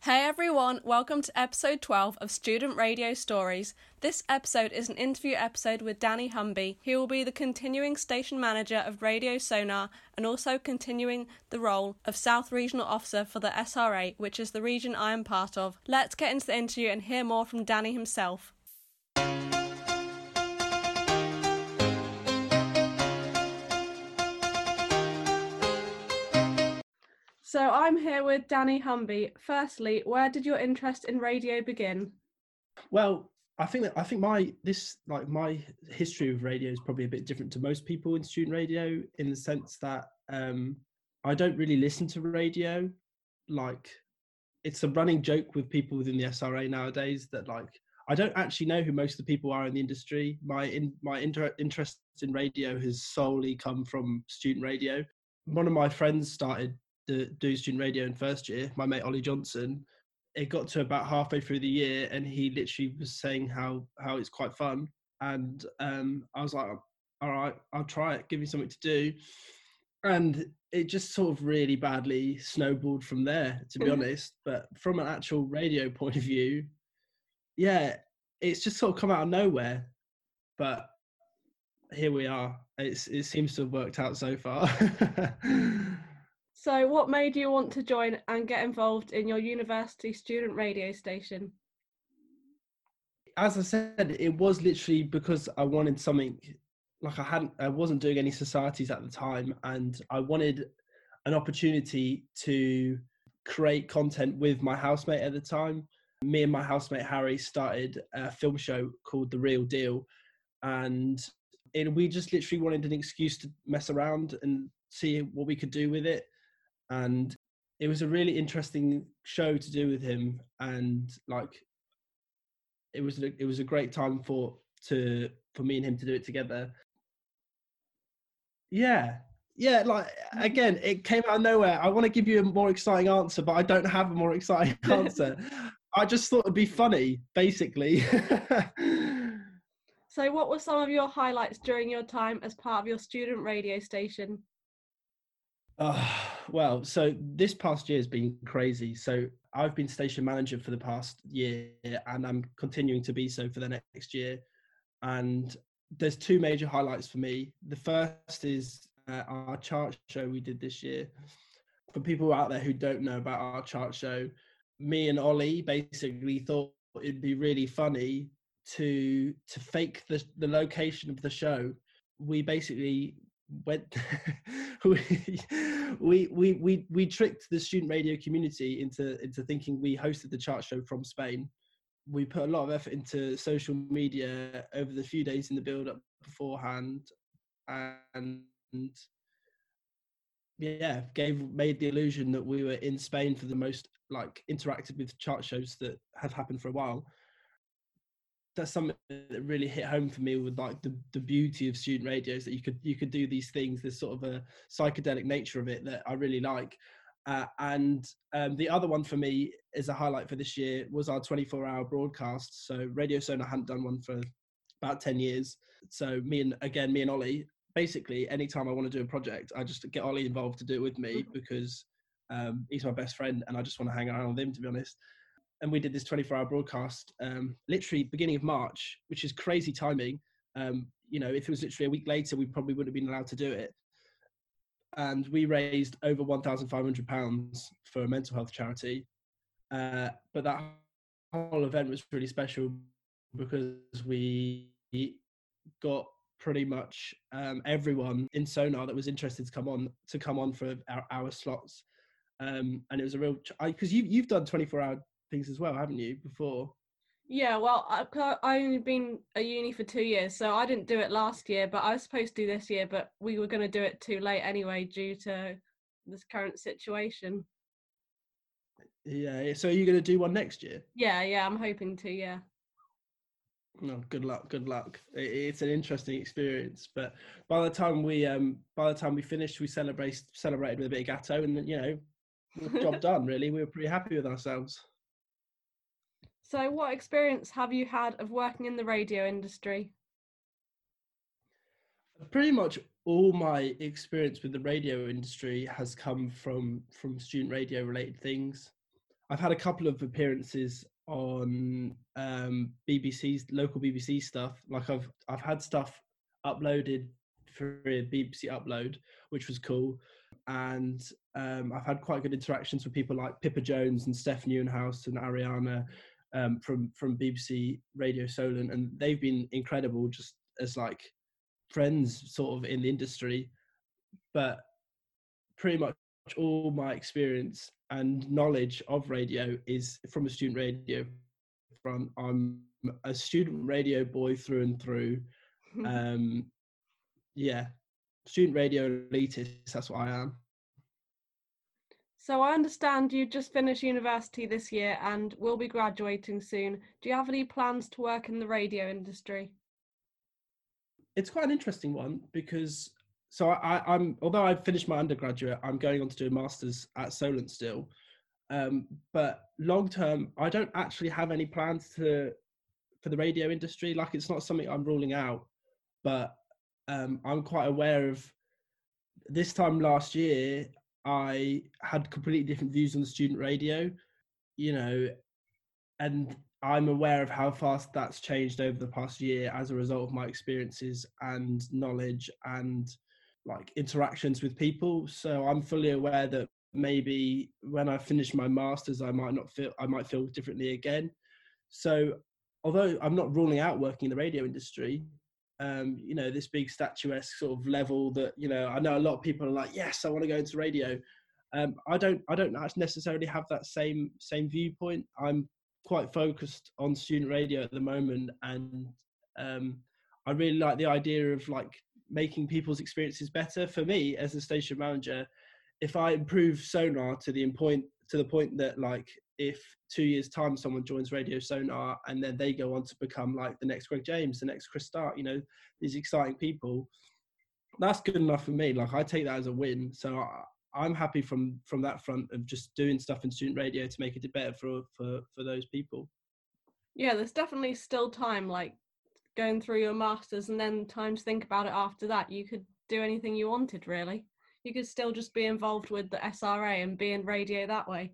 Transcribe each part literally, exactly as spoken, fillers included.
Hey everyone, welcome to episode twelve of Student Radio Stories. This episode is an interview episode with Danny Humby. He will be the continuing station manager of Radio Sonar and also continuing the role of South Regional Officer for the S R A, which is the region I am part of. Let's get into the interview and hear more from Danny himself. So I'm here with Danny Humby. Firstly, where did your interest in radio begin? Well, I think that I think my this like my history of radio is probably a bit different to most people in student radio in the sense that um, I don't really listen to radio. Like, it's a running joke with people within the S R A nowadays that like I don't actually know who most of the people are in the industry. My in my inter- interest in radio has solely come from student radio. One of my friends started to do student radio in first year, my mate Ollie Johnson. It got to about halfway through the year and he literally was saying how how it's quite fun, and um I was like, all right, I'll try it, give me something to do. And it just sort of really badly snowballed from there, to be honest. But from an actual radio point of view, yeah, it's just sort of come out of nowhere. But here we are. It's, it seems to have worked out so far. So what made you want to join and get involved in your university student radio station? As I said, it was literally because I wanted something, like I hadn't, I wasn't doing any societies at the time, and I wanted an opportunity to create content with my housemate at the time. Me and my housemate Harry started a film show called The Real Deal, and it, we just literally wanted an excuse to mess around and see what we could do with it. And it was a really interesting show to do with him, and like it was a, it was a great time for to for me and him to do it together. Yeah, yeah. Like, again, it came out of nowhere. I want to give you a more exciting answer, but I don't have a more exciting answer. I just thought it'd be funny, basically. So what were some of your highlights during your time as part of your student radio station? Uh, well, so this past year has been crazy. So I've been station manager for the past year, and I'm continuing to be so for the next year. And there's two major highlights for me. The first is uh, our chart show we did this year. For people out there who don't know about our chart show, me and Ollie basically thought it'd be really funny to to fake the, the location of the show. We basically went we, we we we we tricked the student radio community into into thinking we hosted the chart show from Spain. We put a lot of effort into social media over the few days in the build up beforehand, and yeah, gave made the illusion that we were in Spain for the most like interacted with chart shows that had happened for a while. That's something that really hit home for me with like the, the beauty of student radio, is that you could you could do these things. There's sort of a psychedelic nature of it that I really like. Uh, and um, the other one for me is a highlight for this year was our twenty-four hour broadcast. So Radio Sonar hadn't done one for about ten years. So me and again me and Ollie, basically anytime I want to do a project, I just get Ollie involved to do it with me because um, he's my best friend and I just want to hang around with him, to be honest. And we did this twenty-four hour broadcast, um, literally beginning of March, which is crazy timing. Um, you know, if it was literally a week later, we probably wouldn't have been allowed to do it. And we raised over one thousand five hundred pounds for a mental health charity. Uh, but that whole event was really special because we got pretty much um, everyone in Sonar that was interested to come on to come on for our, our slots. Um, and it was a real, because you, you've done twenty-four hour things as well, haven't you, before? Yeah, well, I've only been at uni for two years, so I didn't do it last year, but I was supposed to do this year, but we were going to do it too late anyway due to this current situation. Yeah, so are you going to do one next year? Yeah, yeah, I'm hoping to, yeah. No, good luck, good luck. It's an interesting experience, but by the time we um by the time we finished, we celebrated celebrated with a bit of gatto, and you know, job done. Really, we were pretty happy with ourselves. So what experience have you had of working in the radio industry? Pretty much all my experience with the radio industry has come from from student radio related things. I've had a couple of appearances on um, B B C's local B B C stuff. Like I've I've had stuff uploaded for a B B C upload, which was cool, and um, I've had quite good interactions with people like Pippa Jones and Steph Newenhouse and Ariana um, from from B B C Radio Solent, and they've been incredible, just as like friends, sort of in the industry. But pretty much all my experience and knowledge of radio is from a student radio front. I'm a student radio boy through and through. Um, yeah, student radio elitist, that's what I am. So I understand you just finished university this year and will be graduating soon. Do you have any plans to work in the radio industry? It's quite an interesting one because so I, I'm although I've finished my undergraduate, I'm going on to do a master's at Solent still. Um, but long term, I don't actually have any plans to for the radio industry. Like it's not something I'm ruling out, but um, I'm quite aware of. This time last year, I had completely different views on the student radio, you know, and I'm aware of how fast that's changed over the past year as a result of my experiences and knowledge and like interactions with people. So I'm fully aware that maybe when I finish my masters, I might not feel I might feel differently again. So although I'm not ruling out working in the radio industry, um, you know, this big statuesque sort of level that, you know, I know a lot of people are like, yes, I want to go into radio. Um, I don't I don't necessarily have that same same viewpoint. I'm quite focused on student radio at the moment, and um, I really like the idea of like making people's experiences better. For me as a station manager, if I improve Sonar to the point to the point that like if two years time someone joins Radio Sonar and then they go on to become like the next Greg James, the next Chris Stark, you know, these exciting people, that's good enough for me. Like I take that as a win. So I, I'm happy from from that front of just doing stuff in student radio to make it better for for for those people. Yeah, there's definitely still time, like going through your masters and then time to think about it after that. You could do anything you wanted, really. You could still just be involved with the S R A and be in radio that way.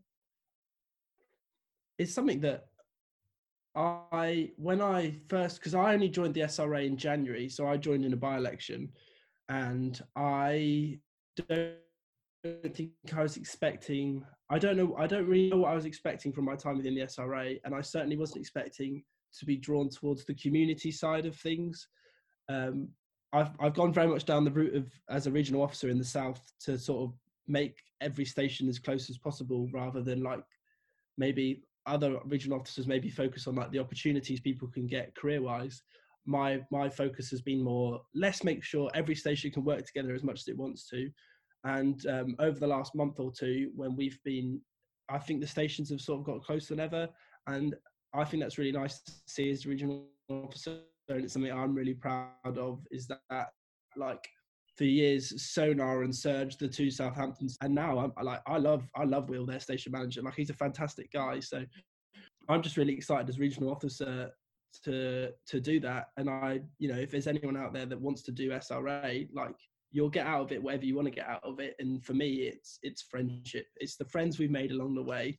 It's something that I, when I first, because I only joined the S R A in January, so I joined in a by-election, and I don't think I was expecting, I don't know, I don't really know what I was expecting from my time within the S R A, and I certainly wasn't expecting to be drawn towards the community side of things. Um, I've I've gone very much down the route of, as a regional officer in the south, to sort of make every station as close as possible, rather than like maybe other regional officers maybe focus on like the opportunities people can get career wise. My my focus has been more, let's make sure every station can work together as much as it wants to. And um, over the last month or two, when we've been, I think the stations have sort of got closer than ever, and I think that's really nice to see as a regional officer. And it's something I'm really proud of, is that like for years Sonar and Surge, the two Southamptons, and now I'm I like I love I love Will, their station manager. Like he's a fantastic guy. So I'm just really excited as regional officer to to do that. And I, you know, if there's anyone out there that wants to do S R A, like you'll get out of it whatever you want to get out of it. And for me, it's it's friendship. It's the friends we've made along the way.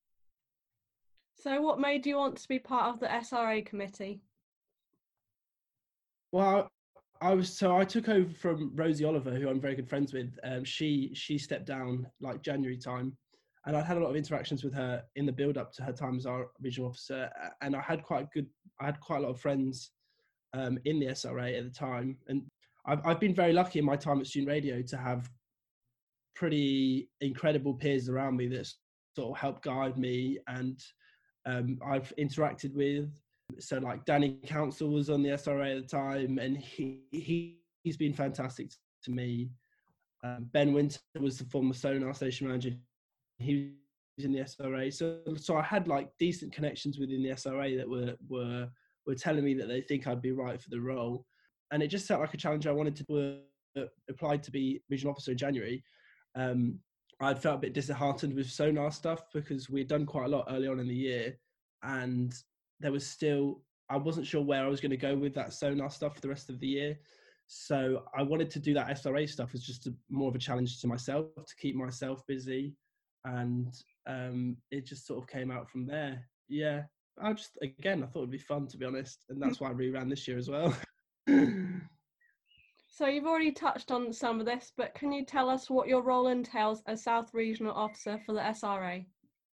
So what made you want to be part of the S R A committee? Well, I was so I took over from Rosie Oliver, who I'm very good friends with. Um, she she stepped down like January time, and I'd had a lot of interactions with her in the build up to her time as our regional officer. And I had quite a good, I had quite a lot of friends um, in the S R A at the time, and I've I've been very lucky in my time at student radio to have pretty incredible peers around me that sort of help guide me, and um, I've interacted with. So like Danny Council was on the S R A at the time, and he, he he's been fantastic to me. Um, Ben Winter was the former Sonar station manager. He was in the S R A, so so I had like decent connections within the S R A that were were were telling me that they think I'd be right for the role, and it just felt like a challenge I wanted to uh, apply to be regional officer in January. Um, I felt a bit disheartened with Sonar stuff because we'd done quite a lot early on in the year, and there was still, I wasn't sure where I was going to go with that Sonar stuff for the rest of the year. So I wanted to do that S R A stuff as just a, more of a challenge to myself, to keep myself busy. and um, it just sort of came out from there. Yeah, I just again I thought it'd be fun, to be honest, and that's why I reran this year as well. So you've already touched on some of this, but can you tell us what your role entails as South Regional Officer for the S R A?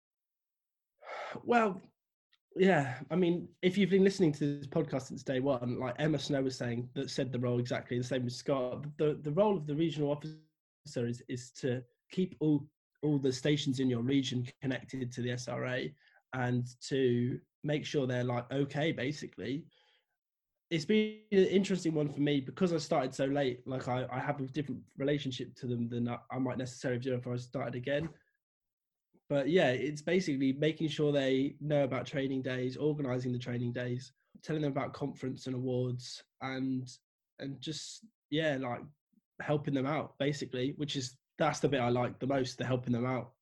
Well, yeah, I mean, if you've been listening to this podcast since day one, like Emma Snow was saying, that said the role exactly the same as Scott. The the role of the regional officer is is to keep all all the stations in your region connected to the S R A and to make sure they're like okay, basically. It's been an interesting one for me because I started so late. Like I, I have a different relationship to them than I, I might necessarily do if I started again. But yeah, it's basically making sure they know about training days, organising the training days, telling them about conference and awards, and and just yeah, like helping them out basically, which is that's the bit I like the most, the helping them out.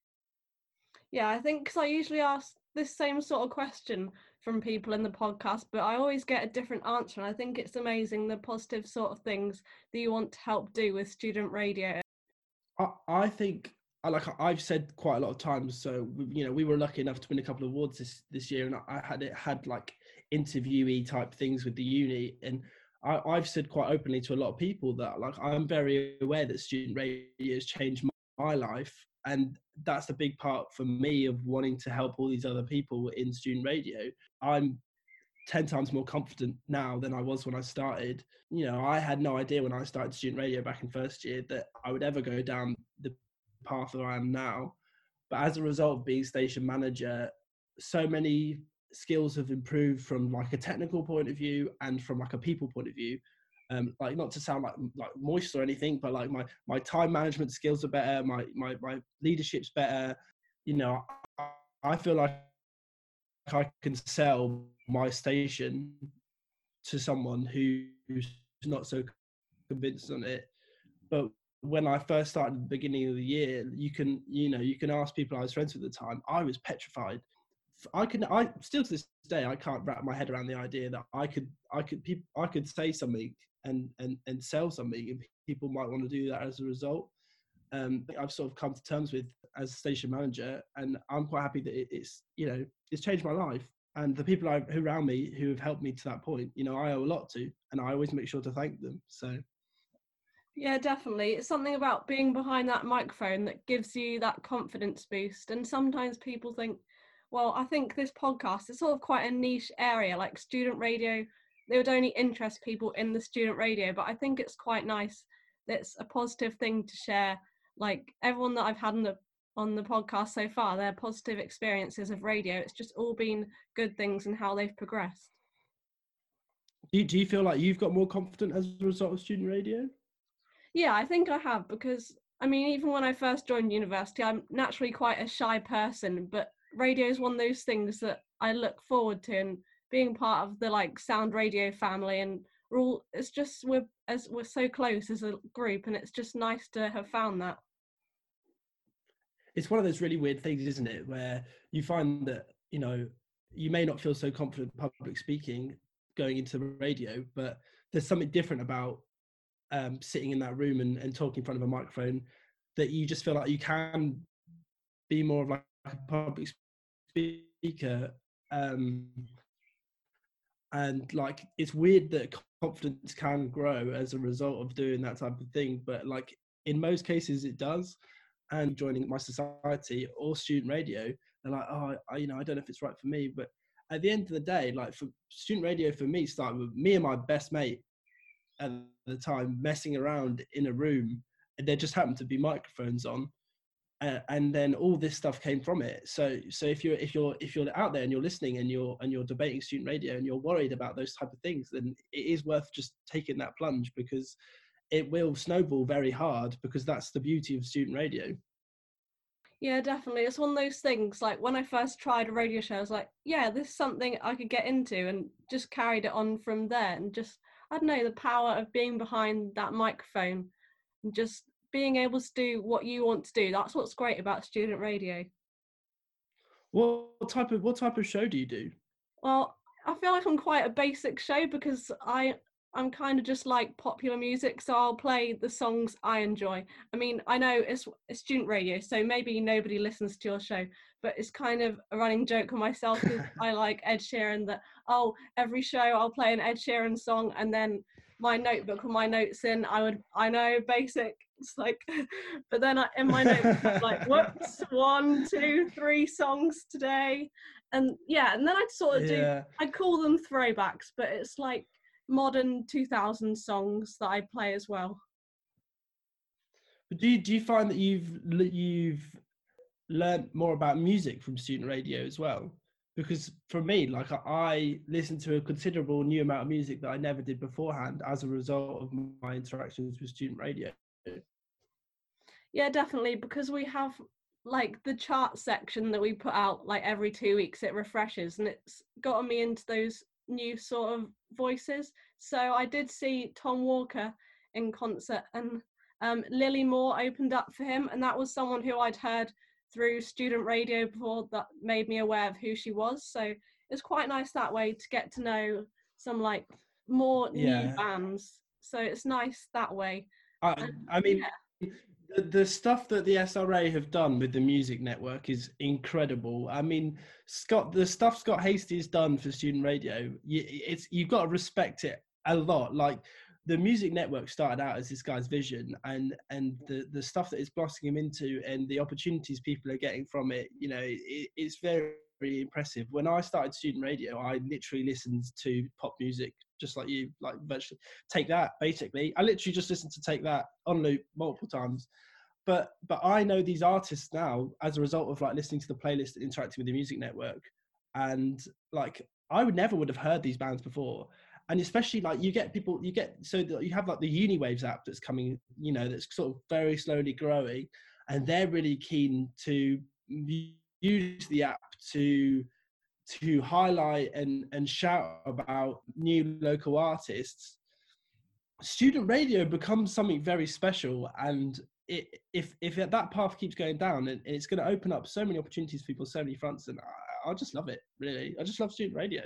Yeah, I think because I usually ask this same sort of question from people in the podcast, but I always get a different answer. And I think it's amazing the positive sort of things that you want to help do with student radio. I, I think I like I've said quite a lot of times. So you know, we were lucky enough to win a couple of awards this this year, and I had it had like interviewee type things with the uni, and I, I've said quite openly to a lot of people that like I'm very aware that student radio has changed my, my life, and that's a big part for me of wanting to help all these other people in student radio. I'm ten times more confident now than I was when I started. You know, I had no idea when I started student radio back in first year that I would ever go down the path that I am now. But as a result of being station manager, so many skills have improved from like a technical point of view and from like a people point of view. Um, like not to sound like like moist or anything, but like my my time management skills are better, my my my leadership's better. You know, I, I feel like I can sell my station to someone who's not so convinced on it. But when I first started at the beginning of the year, you can, you know, you can ask people I was friends with at the time. I was petrified. I can, I still to this day, I can't wrap my head around the idea that I could, I could, people, I could say something and and and sell something, and people might want to do that as a result. Um, I've sort of come to terms with as a station manager, and I'm quite happy that it, it's, you know, it's changed my life. And the people I, who around me who have helped me to that point, you know, I owe a lot to, and I always make sure to thank them. So. Yeah, definitely. It's something about being behind that microphone that gives you that confidence boost. And sometimes people think, well, I think this podcast is sort of quite a niche area, like student radio. They would only interest people in the student radio, but I think it's quite nice. That's a positive thing to share. Like everyone that I've had on the on the podcast so far, their positive experiences of radio, it's just all been good things and how they've progressed. Do you, do you feel like you've got more confident as a result of student radio? Yeah, I think I have, because I mean, even when I first joined university, I'm naturally quite a shy person, but radio is one of those things that I look forward to, and being part of the like Sound Radio family, and we're all, it's just we're as we're so close as a group, and it's just nice to have found that. It's one of those really weird things, isn't it, where you find that, you know, you may not feel so confident public speaking going into radio, but there's something different about um, sitting in that room and, and talking in front of a microphone, that you just feel like you can be more of like a public speaker. Um, and like, it's weird that confidence can grow as a result of doing that type of thing. But like in most cases it does. And joining My Society or student radio, they're like, oh, I, you know, I don't know if it's right for me. But at the end of the day, like for student radio, for me, started with me and my best mate at the time messing around in a room, and there just happened to be microphones on, uh, and then all this stuff came from it. So, so if you're if you're if you're out there and you're listening and you're and you're debating student radio and you're worried about those type of things, then it is worth just taking that plunge, because it will snowball very hard, because that's the beauty of student radio. Yeah, definitely. It's one of those things, like when I first tried a radio show, I was like, yeah, this is something I could get into, and just carried it on from there. And just, I don't know, the power of being behind that microphone and just being able to do what you want to do. That's what's great about student radio. What type of what type of show do you do? Well, I feel like I'm quite a basic show, because I I'm kind of just like popular music, so I'll play the songs I enjoy. I mean, I know it's, it's student radio, so maybe nobody listens to your show, but it's kind of a running joke with myself because I like Ed Sheeran that, oh, every show I'll play an Ed Sheeran song, and then my notebook with my notes in, I would, I know, basic, it's like, but then I, in my notebook, I'm like, whoops, one, two, three songs today. And yeah, and then I'd sort of do, Yeah. I'd call them throwbacks, but it's like, modern two thousand songs that I play as well. But do you, do you find that you've you've learned more about music from student radio as well? Because for me, like I listen to a considerable new amount of music that I never did beforehand as a result of my interactions with student radio. Yeah, definitely, because we have like the chart section that we put out like every two weeks, it refreshes, and it's gotten me into those new sort of voices. So I did see Tom Walker in concert, and um, Lily Moore opened up for him, and that was someone who I'd heard through student radio before that made me aware of who she was. So it's quite nice that way to get to know some like more new Yeah. bands. So it's nice that way. I, And, I mean, yeah. the, the stuff that the S R A have done with the Music Network is incredible. I mean, Scott, the stuff Scott Hasty has done for student radio, you, it's you've got to respect it a lot. Like the Music Network started out as this guy's vision, and and the the stuff that it's blossoming him into, and the opportunities people are getting from it, you know, it, it's very, very impressive. When I started student radio, I literally listened to pop music just like you, like virtually Take That. Basically, I literally just listened to Take That on loop multiple times. But but I know these artists now as a result of like listening to the playlist and interacting with the Music Network, and like I would never would have heard these bands before. And especially like you get people, you get so that you have like the Uniwaves app that's coming, you know, that's sort of very slowly growing, and they're really keen to use the app to to highlight and and shout about new local artists. Student radio becomes something very special, and it, if if that path keeps going down, and it's going to open up so many opportunities for people, so many fronts, and I, I just love it. Really, I just love student radio.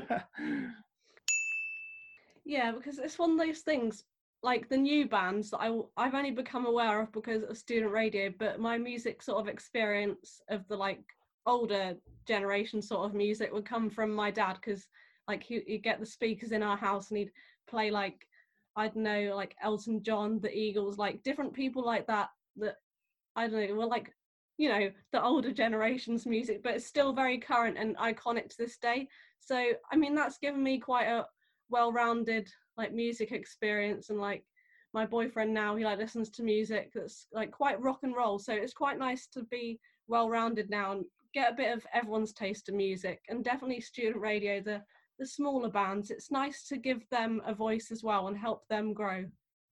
Yeah, because it's one of those things, like the new bands that I, I've only become aware of because of student radio, but my music sort of experience of the like older generation sort of music would come from my dad, because like he, he'd get the speakers in our house and he'd play like, I don't know, like Elton John, the Eagles, like different people like that, that, I don't know, well, like, you know, the older generation's music, but it's still very current and iconic to this day. So, I mean, that's given me quite a well-rounded like music experience. And like my boyfriend now, he like listens to music that's like quite rock and roll. So it's quite nice to be well-rounded now and get a bit of everyone's taste of music. And definitely student radio, the the smaller bands, it's nice to give them a voice as well and help them grow.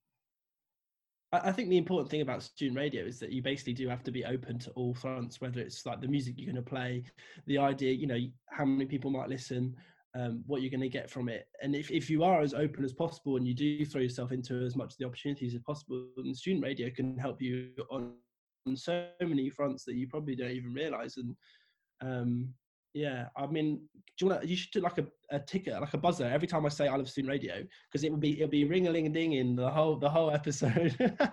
I think the important thing about student radio is that you basically do have to be open to all fronts, whether it's like the music you're going to play, the idea, you know, how many people might listen, um, what you're going to get from it. And if, if you are as open as possible and you do throw yourself into as much of the opportunities as possible, then student radio can help you on, on so many fronts that you probably don't even realize. And um, yeah, I mean, do you want to, you should do like a, a ticker, like a buzzer every time I say I love student radio, because it would be, it'll be ring-a-ling-a-ding in the whole, the whole episode.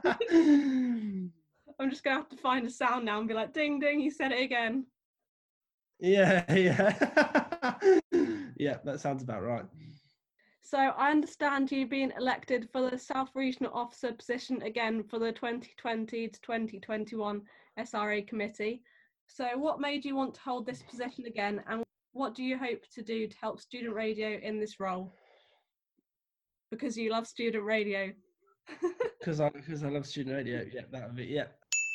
I'm just gonna have to find a sound now and be like, ding, ding, you said it again. Yeah, yeah. Yeah, that sounds about right. So I understand you being elected for the South Regional Officer position again for the twenty twenty to twenty twenty-one S R A committee. So what made you want to hold this position again, and what do you hope to do to help student radio in this role? Because you love student radio. Because I because I love student radio. Yeah, that would be yeah.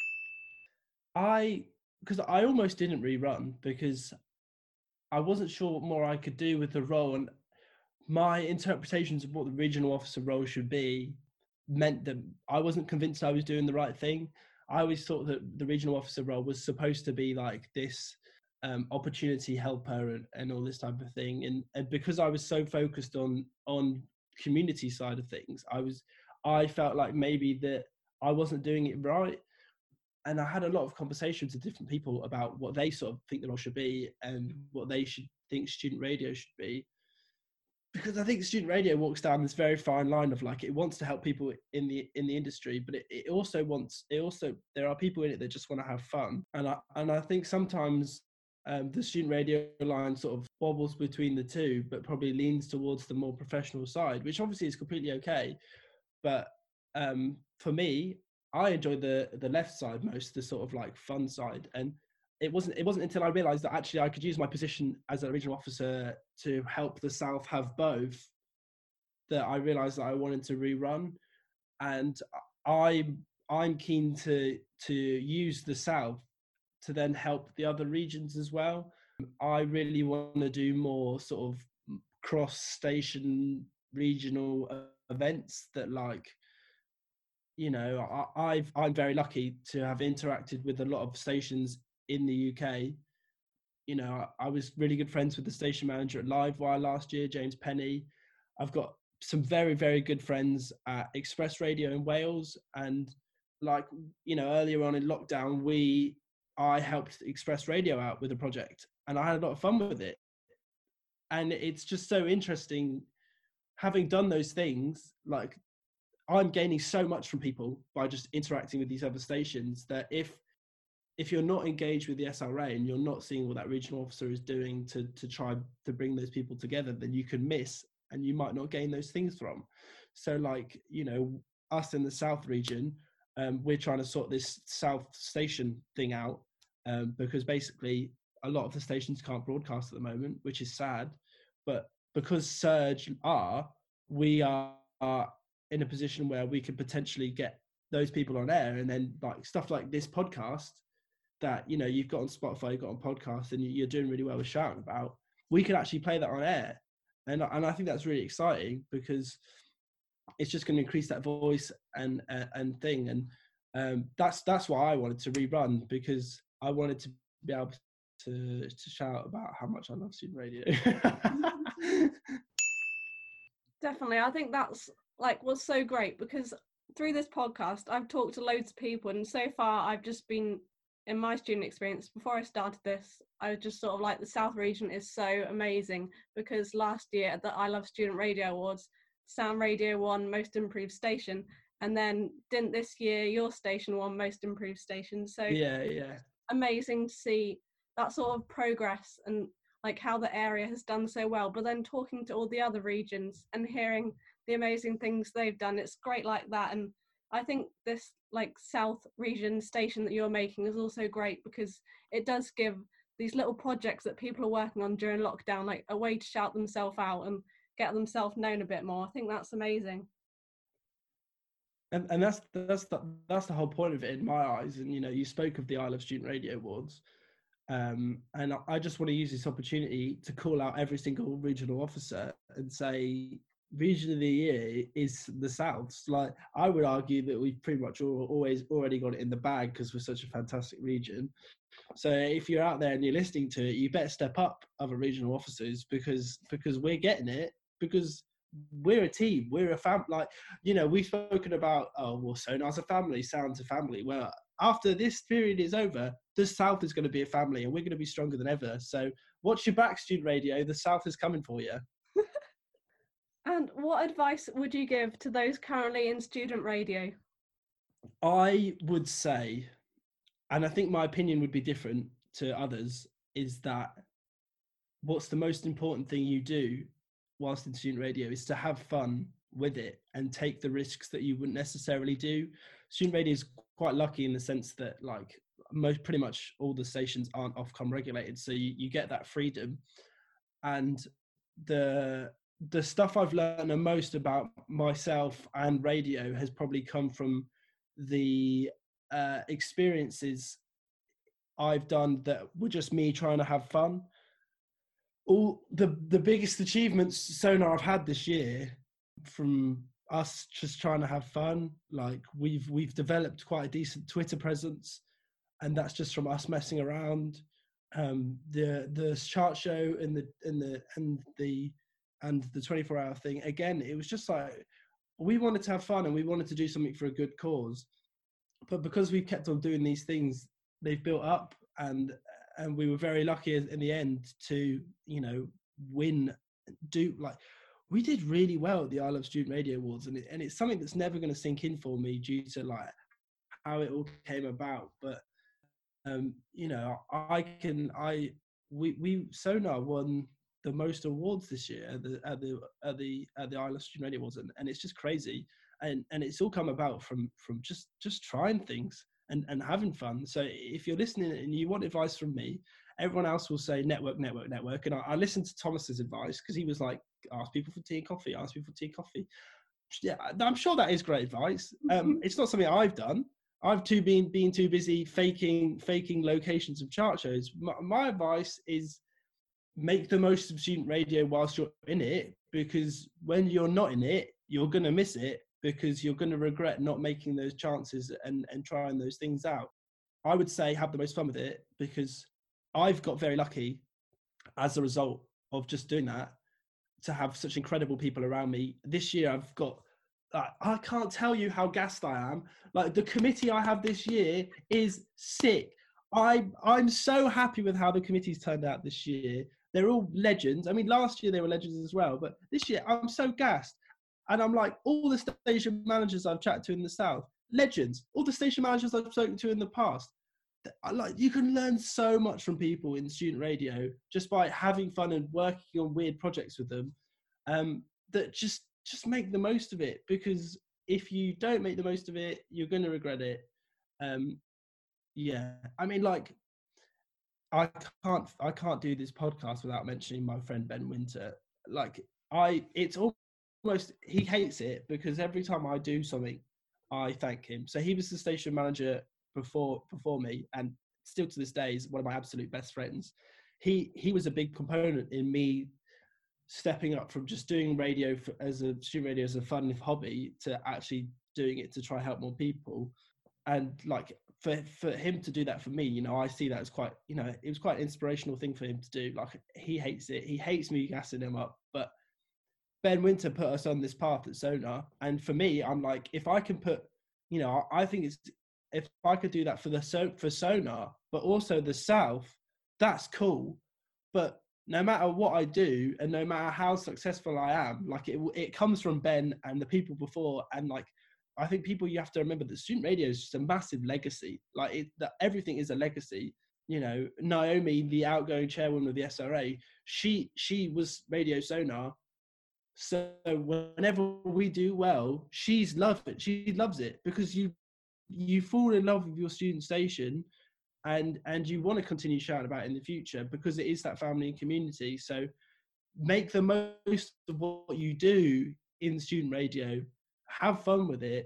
I because I almost didn't rerun because I wasn't sure what more I could do with the role, and my interpretations of what the regional officer role should be meant that I wasn't convinced I was doing the right thing. I always thought that the regional officer role was supposed to be like this um, opportunity helper and, and all this type of thing. And, and because I was so focused on on community side of things, I was I felt like maybe that I wasn't doing it right. And I had a lot of conversations with different people about what they sort of think the role should be and what they should think student radio should be. because I think student radio walks down this very fine line of like, it wants to help people in the in the industry, but it, it also wants it also there are people in it that just want to have fun, and I and I think sometimes um, the student radio line sort of wobbles between the two, but probably leans towards the more professional side, which obviously is completely okay. But um, for me, I enjoy the the left side most, the sort of like fun side, and it wasn't it wasn't until I realised that actually I could use my position as a regional officer to help the South have both that I realised that I wanted to rerun, and I I'm keen to to use the South to then help the other regions as well. I really want to do more sort of cross station regional events that, like, you know, I, I've I'm very lucky to have interacted with a lot of stations in the U K. You know, I, I was really good friends with the station manager at Livewire last year, James Penny. I've got some very, very good friends at Express Radio in Wales. And like, you know, earlier on in lockdown, we, I helped Express Radio out with a project and I had a lot of fun with it. And it's just so interesting having done those things. Like, I'm gaining so much from people by just interacting with these other stations that if, if you're not engaged with the S R A and you're not seeing what that regional officer is doing to to try to bring those people together, then you can miss and you might not gain those things from. So like, you know, us in the South region, um, we're trying to sort this South station thing out um, because basically a lot of the stations can't broadcast at the moment, which is sad. But because Surge are, we are in a position where we could potentially get those people on air, and then like stuff like this podcast that, you know, you've got on Spotify, you've got on podcast, and you're doing really well with shouting about, we could actually play that on air. And, and I think that's really exciting because it's just going to increase that voice and uh, and thing. And um, that's that's why I wanted to rerun, because I wanted to be able to to shout about how much I love student radio. Definitely. I think that's like what's so great, because through this podcast, I've talked to loads of people, and so far I've just been, in my student experience, before I started this, I was just sort of like, the South region is so amazing, because last year at the I Love Student Radio Awards, Sound Radio won Most Improved Station, and then didn't this year your station won Most Improved Station? So yeah, yeah, amazing to see that sort of progress and like how the area has done so well. But then talking to all the other regions and hearing the amazing things they've done, it's great like that. And I think this like South region station that you're making is also great, because it does give these little projects that people are working on during lockdown like a way to shout themselves out and get themselves known a bit more. I think that's amazing. And and that's that's the that's the whole point of it in my eyes. And you know, you spoke of the I Love Student Radio Awards, um, and I just want to use this opportunity to call out every single regional officer and say, region of the year is the South. Like, I would argue that we've pretty much all, always already got it in the bag because we're such a fantastic region. So if you're out there and you're listening to it, you better step up, other regional officers, because because we're getting it, because we're a team, we're a fam. Like, you know, we've spoken about, oh well, Sonar's a family, Sound's a family. Well, after this period is over, the South is going to be a family, and we're going to be stronger than ever. So watch your back, student radio. The South is coming for you. And what advice would you give to those currently in student radio? I would say, and I think my opinion would be different to others, is that what's the most important thing you do whilst in student radio is to have fun with it and take the risks that you wouldn't necessarily do. Student radio is quite lucky in the sense that, like, most pretty much all the stations aren't Ofcom regulated, so you, you get that freedom. And the the stuff I've learned the most about myself and radio has probably come from the uh, experiences I've done that were just me trying to have fun. All the the biggest achievements Sonar have had this year, from us just trying to have fun. Like, we've we've developed quite a decent Twitter presence, and that's just from us messing around. Um, the the chart show and the and the and the and the twenty-four hour thing, again, it was just like, we wanted to have fun and we wanted to do something for a good cause. But because we've kept on doing these things, they've built up, and and we were very lucky in the end to, you know, win. Do like we did really well at the I Love Student Radio Awards, and it, and it's something that's never going to sink in for me due to like how it all came about. But um, you know, I can I we we Sonar won the most awards this year at the at the at the at the I Love Student Radio Awards, and, and it's just crazy, and and it's all come about from from just just trying things and and having fun. So if you're listening and you want advice from me, everyone else will say network, network, network, and I, I listened to Thomas's advice because he was like, ask people for tea and coffee, ask people for tea and coffee. Yeah, I'm sure that is great advice. Um, it's not something I've done. I've too been been too busy faking faking locations of chart shows. My, my advice is make the most of student radio whilst you're in it, because when you're not in it, you're going to miss it because you're going to regret not making those chances and, and trying those things out. I would say have the most fun with it, because I've got very lucky as a result of just doing that to have such incredible people around me. This year I've got, uh, I can't tell you how gassed I am. Like the committee I have this year is sick. I, I'm so happy with how the committee's turned out this year. They're all legends. I mean, last year they were legends as well, but this year I'm so gassed. And I'm like, all the station managers I've chatted to in the South, legends. All the station managers I've spoken to in the past, I like, you can learn so much from people in student radio just by having fun and working on weird projects with them. Um, that just just make the most of it, because if you don't make the most of it, you're going to regret it. Um, yeah, I mean, like, I can't I can't do this podcast without mentioning my friend Ben Winter. Like, I it's almost, he hates it because every time I do something, I thank him. So he was the station manager before before me, and still to this day is one of my absolute best friends. He he was a big component in me stepping up from just doing radio for, as a student radio as a fun hobby, to actually doing it to try and help more people. And like for for him to do that for me, you know, I see that as quite, you know, it was quite an inspirational thing for him to do. Like, he hates it. He hates me gassing him up, but Ben Winter put us on this path at Sonar. And for me, I'm like, if I can put, you know, I think it's, if I could do that for the so for Sonar, but also the South, that's cool. But no matter what I do, and no matter how successful I am, like it, it comes from Ben and the people before. And like, I think people, you have to remember that student radio is just a massive legacy. Like it, that everything is a legacy. You know, Naomi, the outgoing chairwoman of the S R A, she she was Radio Sonar. So whenever we do well, she's loved it. She loves it because you you fall in love with your student station, and and you want to continue shouting about it in the future because it is that family and community. So make the most of what you do in student radio, have fun with it,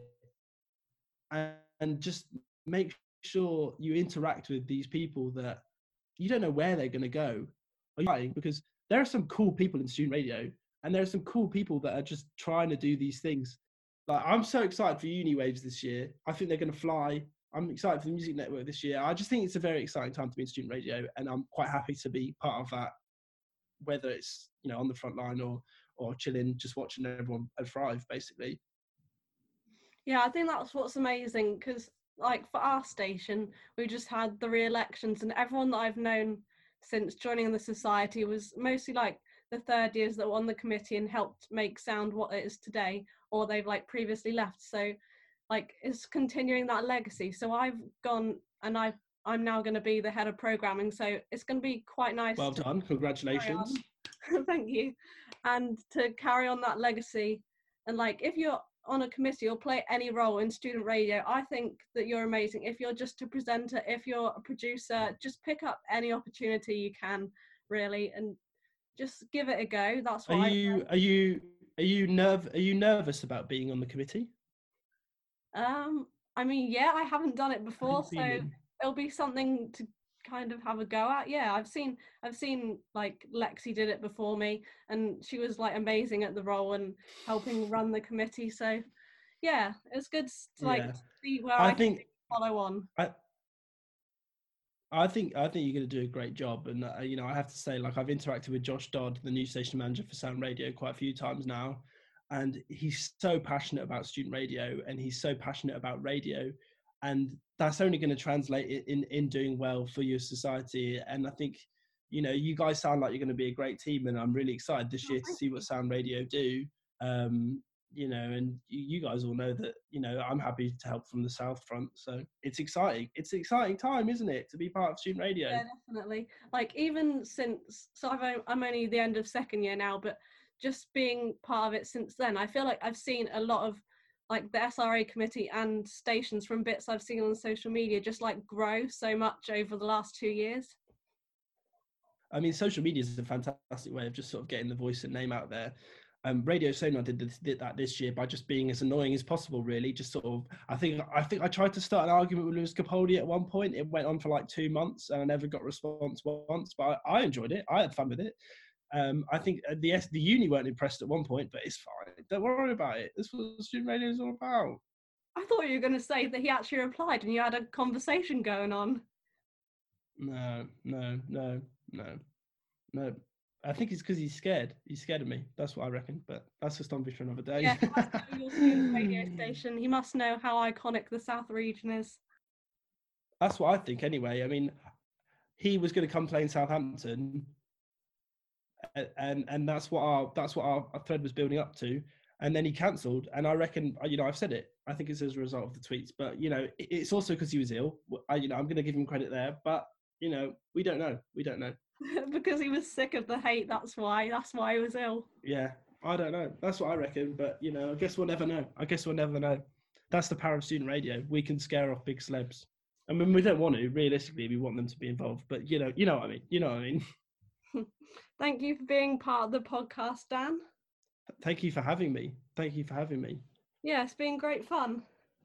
and, and just make sure you interact with these people that you don't know where they're going to go. Because there are some cool people in student radio, and there are some cool people that are just trying to do these things. Like, I'm so excited for Uniwaves this year. I think they're going to fly. I'm excited for the Music Network this year. I just think it's a very exciting time to be in student radio, and I'm quite happy to be part of that, whether it's, you know, on the front line or or chilling, just watching everyone thrive, basically. Yeah, I think that's what's amazing, because like for our station, we just had the re-elections, and everyone that I've known since joining the society was mostly like the third years that were on the committee and helped make sound what it is today, or they've like previously left. So like it's continuing that legacy. So I've gone and I I'm now going to be the head of programming, so it's going to be quite nice. Well done, congratulations. Thank you. And to carry on that legacy, and like if you're on a committee or play any role in student radio, I think that you're amazing. If you're just a presenter, if you're a producer, just pick up any opportunity you can, really, and just give it a go. That's what are I you think. are you are you nerve are you nervous about being on the committee? Um, I mean, yeah, I haven't done it before, so feeling? it'll be something to kind of have a go at. Yeah, I've seen I've seen like Lexi did it before me, and she was like amazing at the role and helping run the committee. So yeah, it's good to like Yeah. see where I I can think follow on. I I think I think you're going to do a great job, and uh, you know, I have to say, like, I've interacted with Josh Dodd, the new station manager for Sound Radio, quite a few times now, and he's so passionate about student radio, and he's so passionate about radio, and that's only going to translate in in doing well for your society. And I think, you know, you guys sound like you're going to be a great team, and I'm really excited this year to see what Sound Radio do. Um, you know, and you, you guys all know that, you know, I'm happy to help from the South front. So it's exciting. It's an exciting time, isn't it, to be part of Student Radio? Yeah, definitely. Like, even since, so I've, I'm only the end of second year now, but just being part of it since then, I feel like I've seen a lot of, like, the S R A committee and stations, from bits I've seen on social media, just like grow so much over the last two years. I mean, social media is a fantastic way of just sort of getting the voice and name out there. Um, Radio Sonar did, this, did that this year by just being as annoying as possible, really. Just sort of, I think I think I tried to start an argument with Lewis Capaldi at one point. It went on for like two months and I never got a response once, but I, I enjoyed it. I had fun with it. Um, I think the the uni weren't impressed at one point, but it's fine. Don't worry about it. This is what Student Radio is all about. I thought you were going to say that he actually replied and you had a conversation going on. No, no, no, no, no. I think it's because he's scared. He's scared of me. That's what I reckon. But that's just on for another day. Yeah, he must know your student radio station. He must know how iconic the South region is. That's what I think anyway. I mean, he was going to come play in Southampton, and and that's what our that's what our, our thread was building up to. And then he cancelled. And I reckon, you know, I've said it. I think it's as a result of the tweets. But, you know, it's also because he was ill. I, you know, I'm going to give him credit there. But, you know, we don't know. We don't know. Because he was sick of the hate, that's why. That's why he was ill. Yeah, I don't know. That's what I reckon. But, you know, I guess we'll never know. I guess we'll never know. That's the power of student radio. We can scare off big celebs. I mean, we don't want to. Realistically, we want them to be involved. But, you know, you know what I mean. You know what I mean. Thank you for being part of the podcast, Dan. Thank you for having me. Thank you for having me. Yeah, it's been great fun.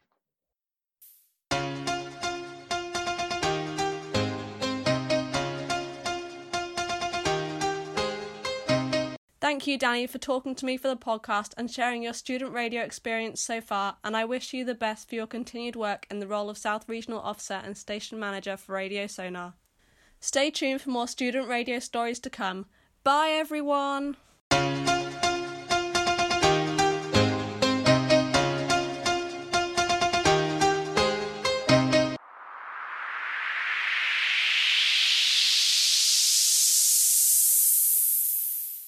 Thank you, Danny, for talking to me for the podcast and sharing your student radio experience so far, and I wish you the best for your continued work in the role of South Regional Officer and Station Manager for Radio Sonar. Stay tuned for more student radio stories to come. Bye, everyone!